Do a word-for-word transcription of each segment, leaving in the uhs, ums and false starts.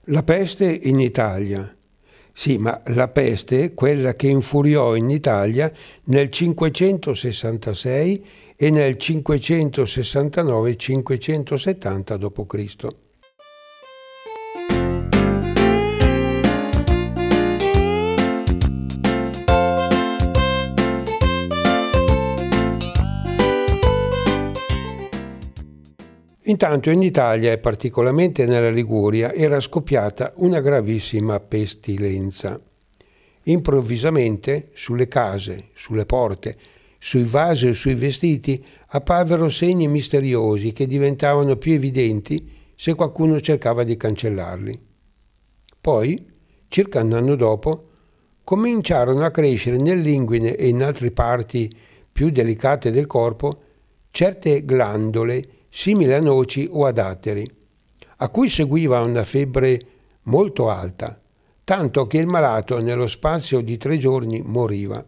La peste in Italia. Sì, ma la peste, quella che infuriò in Italia nel cinquecentosessantasei e nel cinquecentosessantanove-cinquecentosettanta dopo Cristo Intanto in Italia e particolarmente nella Liguria era scoppiata una gravissima pestilenza. Improvvisamente sulle case, sulle porte, sui vasi e sui vestiti apparvero segni misteriosi che diventavano più evidenti se qualcuno cercava di cancellarli. Poi, circa un anno dopo, cominciarono a crescere nell'inguine e in altre parti più delicate del corpo certe glandole simili a noci o a datteri, a cui seguiva una febbre molto alta, tanto che il malato nello spazio di tre giorni moriva.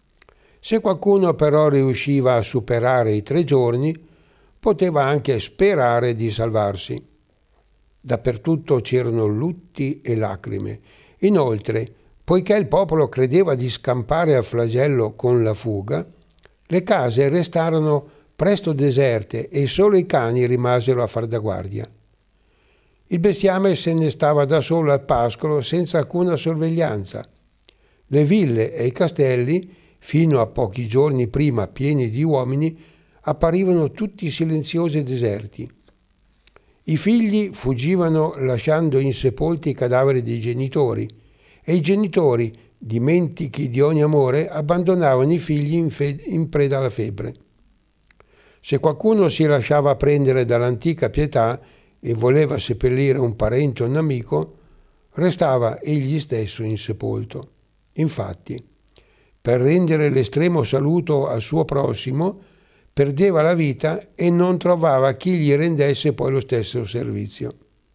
Se qualcuno però riusciva a superare i tre giorni, poteva anche sperare di salvarsi. Dappertutto c'erano lutti e lacrime. Inoltre, poiché il popolo credeva di scampare al flagello con la fuga, le case restarono presto deserte e solo i cani rimasero a far da guardia. Il bestiame se ne stava da solo al pascolo senza alcuna sorveglianza. Le ville e i castelli, fino a pochi giorni prima pieni di uomini, apparivano tutti silenziosi e deserti. I figli fuggivano lasciando insepolti i cadaveri dei genitori e i genitori, dimentichi di ogni amore, abbandonavano i figli in, fe- in preda alla febbre. Se qualcuno si lasciava prendere dall'antica pietà e voleva seppellire un parente o un amico, restava egli stesso insepolto. Infatti, per rendere l'estremo saluto al suo prossimo, perdeva la vita e non trovava chi gli rendesse poi lo stesso servizio.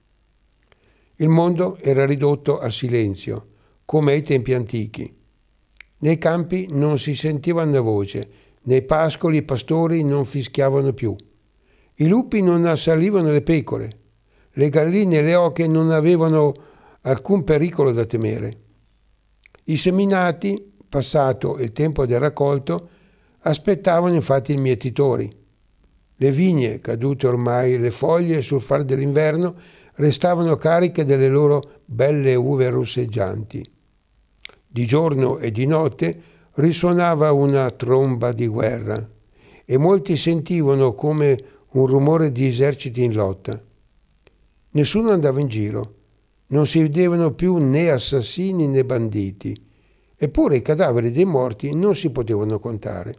Il mondo era ridotto al silenzio, come ai tempi antichi. Nei campi non si sentiva una voce, nei pascoli i pastori non fischiavano più. I lupi non assalivano le pecore, le galline e le oche non avevano alcun pericolo da temere. I seminati, passato il tempo del raccolto, aspettavano infatti i mietitori. Le vigne, cadute ormai le foglie sul far dell'inverno, restavano cariche delle loro belle uve rosseggianti. Di giorno e di notte risuonava una tromba di guerra e molti sentivano come un rumore di eserciti in lotta. Nessuno andava in giro, non si vedevano più né assassini né banditi, eppure i cadaveri dei morti non si potevano contare.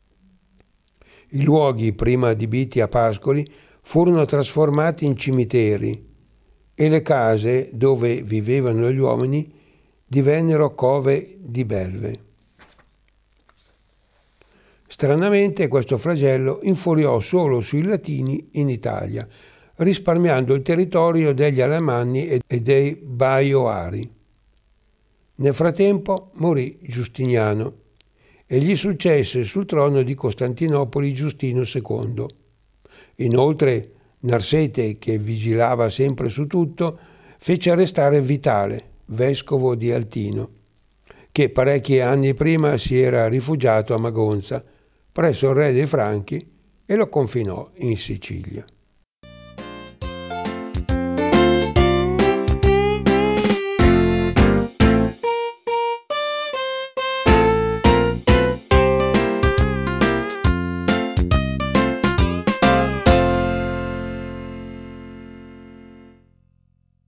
I luoghi prima adibiti a pascoli furono trasformati in cimiteri e le case dove vivevano gli uomini divennero cove di belve. Stranamente questo flagello infuriò solo sui latini in Italia, risparmiando il territorio degli Alemanni e dei Baioari. Nel frattempo morì Giustiniano e gli successe sul trono di Costantinopoli Giustino secondo. Inoltre Narsete, che vigilava sempre su tutto, fece arrestare Vitale, vescovo di Altino, che parecchi anni prima si era rifugiato a Magonza, presso il re dei Franchi, e lo confinò in Sicilia.